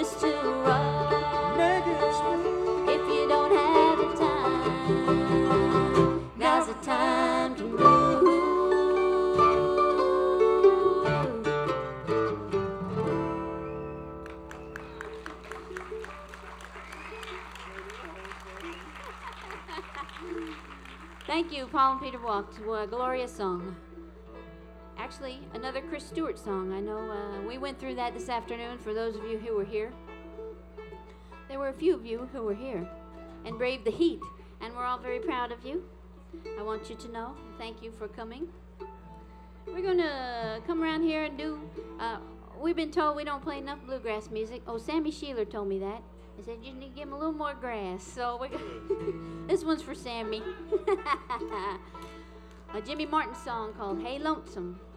just too rough. Make it smooth. If you don't have the time, now's the time to move. Thank you, Paul and Peter Walk, to a glorious song. Actually, another Chris Stewart song. I know we went through that this afternoon for those of you who were here. There were a few of you who were here and braved the heat, and we're all very proud of you. I want you to know. Thank you for coming. We're going to come around here and do, we've been told we don't play enough bluegrass music. Oh, Sammy Sheeler told me that. I said, you need to give him a little more grass. So this one's for Sammy. A Jimmy Martin song called Hey Lonesome.